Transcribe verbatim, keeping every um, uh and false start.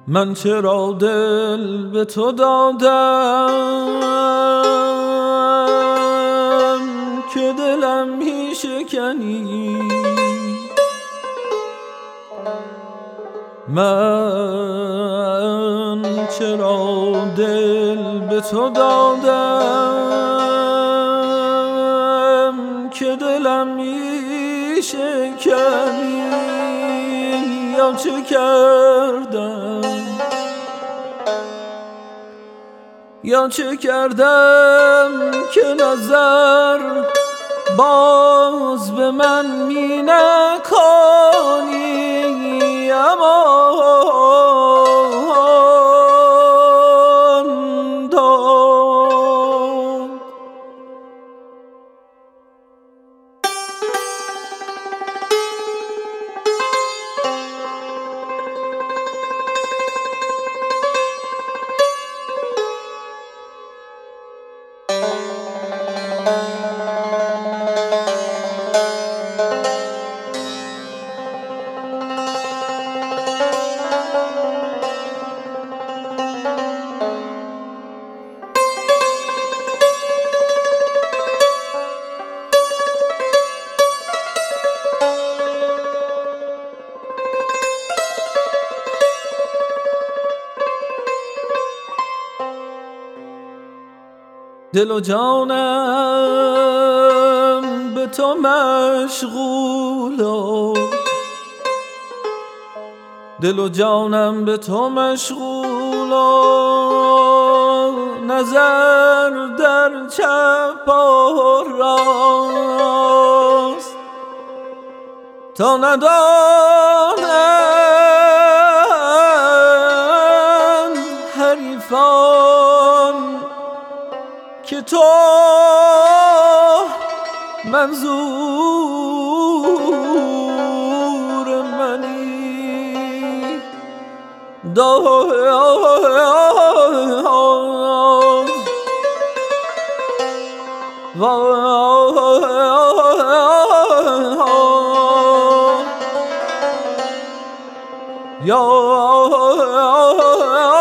من چرا دل به تو دادم که دلم می شکنی؟ من چرا دل به تو دادم که دلم می شکنی؟ یا چه کردم یا چه کردم که نظر باز به من می نکنی؟ امان داد دل و جانم به تو مشغول و دل و جانم به تو مشغول و نظر در چپ و راست تا ندانند حریفان که تو منظور منی. داد یا